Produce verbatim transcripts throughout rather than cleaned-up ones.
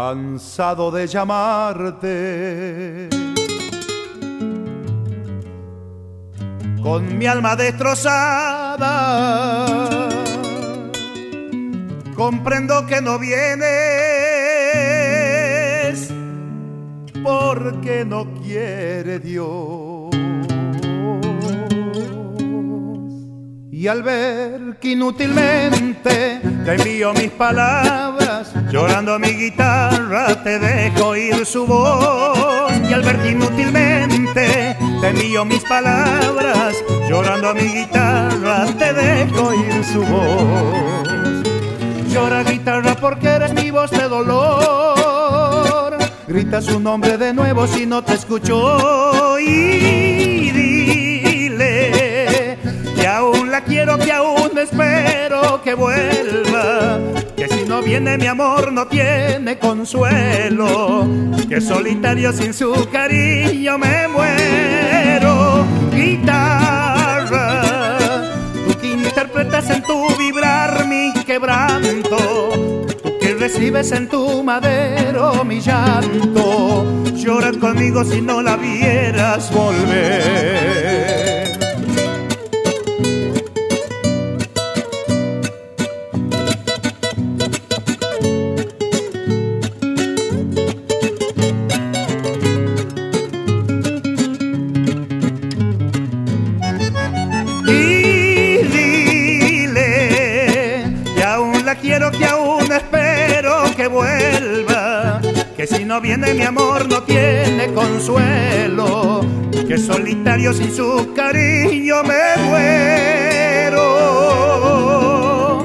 cansado de llamarte. Con mi alma destrozada, comprendo que no vienes porque no quiere Dios. Y al ver que inútilmente te envío mis palabras, llorando a mi guitarra te dejo oír su voz. Y al ver que inútilmente te envío mis palabras, llorando a mi guitarra te dejo oír su voz. Llora guitarra porque eres mi voz de dolor, grita su nombre de nuevo si no te escuchó. Y dile que aún la quiero, que aún espero que vuelva, que si no viene mi amor no tiene consuelo, que solitario sin su cariño me muero. Guitarra, tú que interpretas en tu vibrar mi quebranto, tú que recibes en tu madero mi llanto, llora conmigo si no la vieras volver. Quiero, que aún espero que vuelva, que si no viene mi amor no tiene consuelo, que solitario sin su cariño me muero.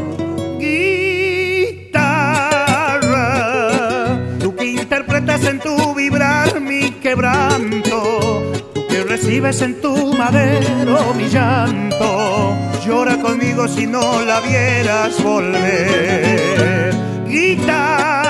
Guitarra, tú que interpretas en tu vibrar mi quebranto, tú que recibes en tu madero mi llanto, llora conmigo si no la vieras volver. Guitarra,